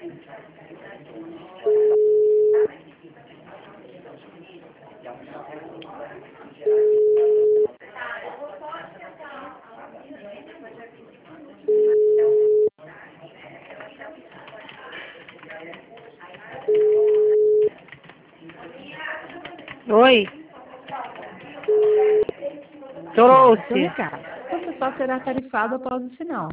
Oi. Seu Trouxe. recado. O processual será tarifado após o sinal.